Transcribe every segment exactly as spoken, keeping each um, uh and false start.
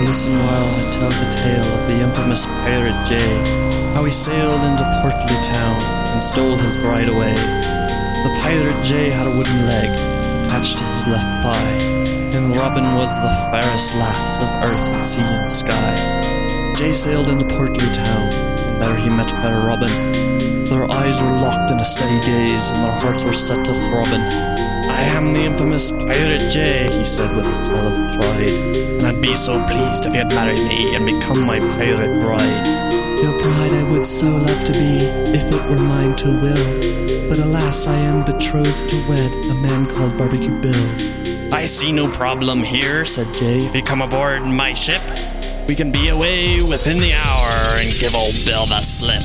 listen while I tell the tale of the infamous Pirate Jay, how he sailed into Portly Town and stole his bride away. The Pirate Jay had a wooden leg attached to his left thigh, and Robin was the fairest lass of earth and sea and sky. Jay sailed into Portly Town, and there he met fair Robin. Their eyes were locked in a steady gaze, and their hearts were set to throbbing. "I am the infamous Pirate Jay," he said with a tale of pride, "and I'd be so pleased if you'd marry me and become my pirate bride." "Your bride I would so love to be, if it were mine to will. But alas, I am betrothed to wed a man called Barbecue Bill." "I see no problem here," said Jay. "If you come aboard my ship, we can be away within the hour and give old Bill the slip."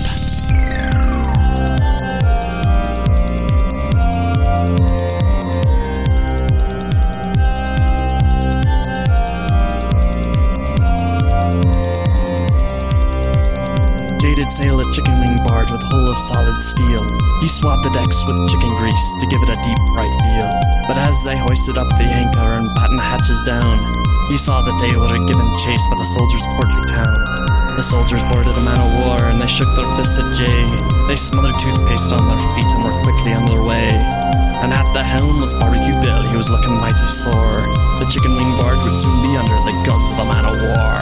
Jay did sail a chicken wing barge with hull of solid steel. He swabbed the decks with chicken grease to give it a deep bright feel. But as they hoisted up the anchor and battened the hatches down, he saw that they were given chase by the soldiers of Portly Town. The soldiers boarded a man of war and they shook their fists at Jay. They smothered toothpaste on their feet and were quickly on their way. And at the helm was Barbecue Bill, he was looking mighty sore. The chicken wing barge would soon be under the guns of the man of war.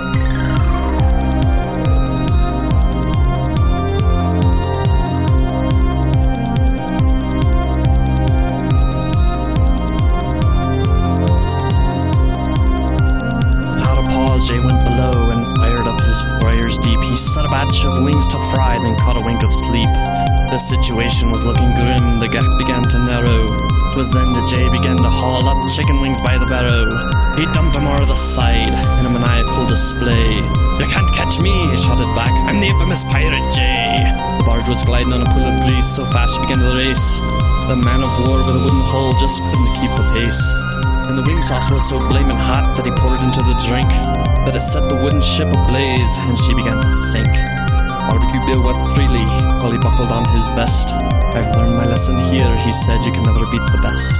Jay went below and fired up his fires deep. He set a batch of wings to fry, then caught a wink of sleep. The situation was looking grim, the gap began to narrow. 'Twas then that Jay began to haul up chicken wings by the barrow. He dumped them o'er the side in a maniacal display. "You can't catch me," he shouted back, "I'm the infamous Pirate Jay." The barge was gliding on a pool of grease, so fast she began to race. The man of war with a wooden hull just couldn't keep the pace. And the wing sauce was so blaming hot that he poured into the drink, that it set the wooden ship ablaze, and she began to sink. Barbecue Bill wept freely while he buckled on his vest. "I've learned my lesson here," he said, "you can never beat the best."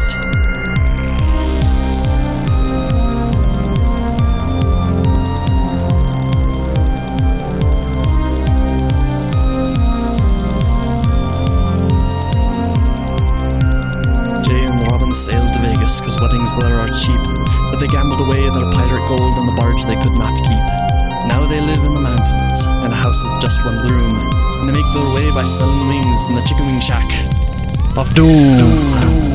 Jay and Robin sailed to Vegas, 'cause weddings there are cheap. But they gambled away their pirate gold in the barge they could not keep. Now they live in the mountains, in a house with just one room, and they make their way by selling wings in the chicken wing shack of doom.